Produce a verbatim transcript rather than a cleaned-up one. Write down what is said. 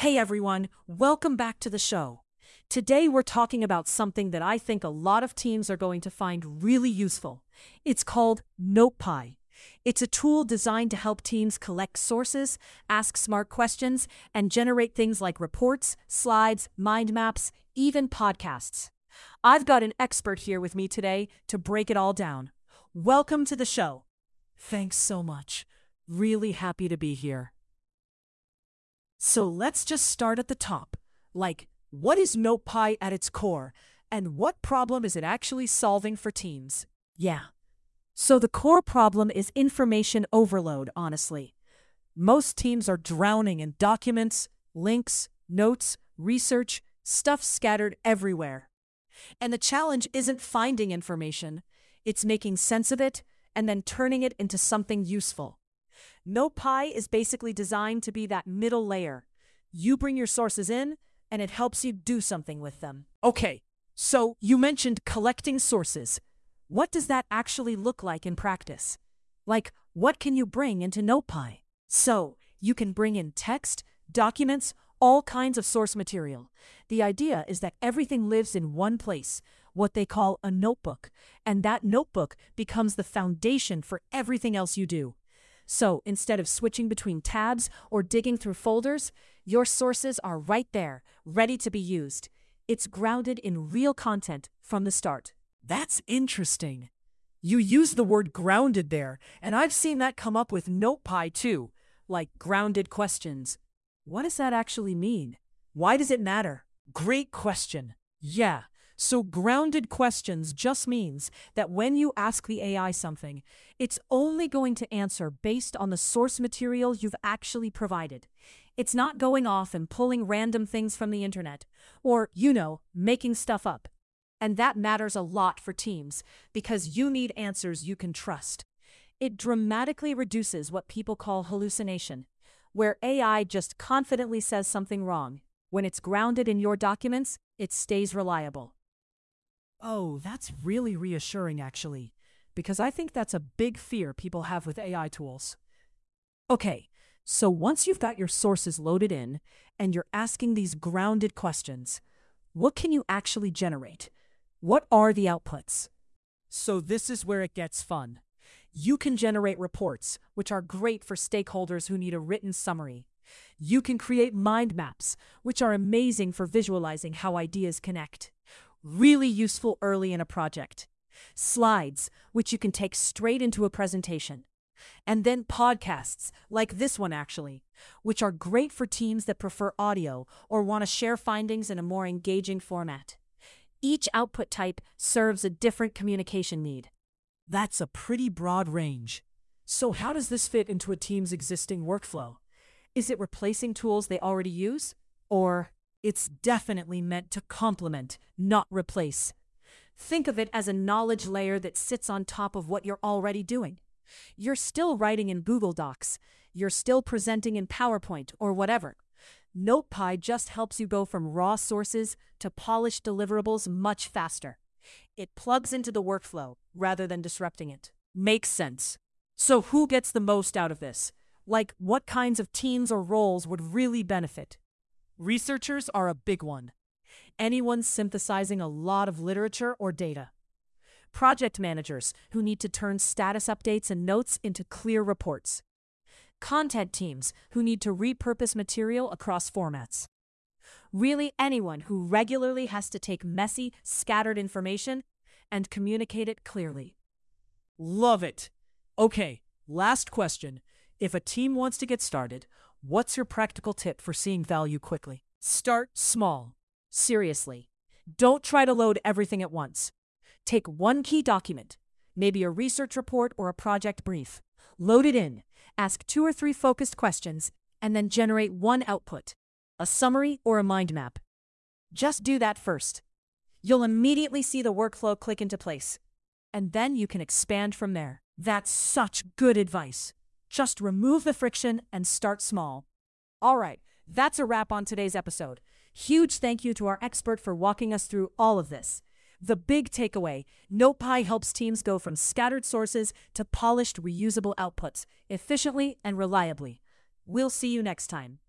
Hey everyone, welcome back to the show. Today we're talking about something that I think a lot of teams are going to find really useful. It's called NotePy. It's a tool designed to help teams collect sources, ask smart questions, and generate things like reports, slides, mind maps, even podcasts. I've got an expert here with me today to break it all down. Welcome to the show. Thanks so much. Really happy to be here. So let's just start at the top. Like, what is NotePy at its core, and what problem is it actually solving for teams? Yeah. So the core problem is information overload, honestly. Most teams are drowning in documents, links, notes, research, stuff scattered everywhere. And the challenge isn't finding information, it's making sense of it and then turning it into something useful. NotePy is basically designed to be that middle layer. You bring your sources in, and it helps you do something with them. Okay, so you mentioned collecting sources. What does that actually look like in practice? Like, what can you bring into NotePy? So, you can bring in text, documents, all kinds of source material. The idea is that everything lives in one place, what they call a notebook, and that notebook becomes the foundation for everything else you do. So instead of switching between tabs or digging through folders, your sources are right there, ready to be used. It's grounded in real content from the start. That's interesting. You use the word grounded there, and I've seen that come up with NotePy too, like grounded questions. What does that actually mean? Why does it matter? Great question. Yeah. So grounded questions just means that when you ask the A I something, it's only going to answer based on the source material you've actually provided. It's not going off and pulling random things from the internet, or, you know, making stuff up. And that matters a lot for teams, because you need answers you can trust. It dramatically reduces what people call hallucination, where A I just confidently says something wrong. When it's grounded in your documents, it stays reliable. Oh, that's really reassuring, actually, because I think that's a big fear people have with A I tools. Okay, so once you've got your sources loaded in and you're asking these grounded questions, what can you actually generate? What are the outputs? So this is where it gets fun. You can generate reports, which are great for stakeholders who need a written summary. You can create mind maps, which are amazing for visualizing how ideas connect. Really useful early in a project. Slides, which you can take straight into a presentation. And then podcasts, like this one actually, which are great for teams that prefer audio or want to share findings in a more engaging format. Each output type serves a different communication need. That's a pretty broad range. So how does this fit into a team's existing workflow? Is it replacing tools they already use? Or it's definitely meant to complement, not replace. Think of it as a knowledge layer that sits on top of what you're already doing. You're still writing in Google Docs. You're still presenting in PowerPoint or whatever. NotePy just helps you go from raw sources to polished deliverables much faster. It plugs into the workflow rather than disrupting it. Makes sense. So who gets the most out of this? Like, what kinds of teams or roles would really benefit? Researchers are a big one. Anyone synthesizing a lot of literature or data. Project managers who need to turn status updates and notes into clear reports. Content teams who need to repurpose material across formats. Really anyone who regularly has to take messy, scattered information and communicate it clearly. Love it. Okay, last question. If a team wants to get started, what's your practical tip for seeing value quickly? Start small. Seriously. Don't try to load everything at once. Take one key document, maybe a research report or a project brief. Load it in, ask two or three focused questions, and then generate one output, a summary or a mind map. Just do that first. You'll immediately see the workflow click into place, and then you can expand from there. That's such good advice. Just remove the friction and start small. All right, that's a wrap on today's episode. Huge thank you to our expert for walking us through all of this. The big takeaway, NotePy helps teams go from scattered sources to polished, reusable outputs efficiently and reliably. We'll see you next time.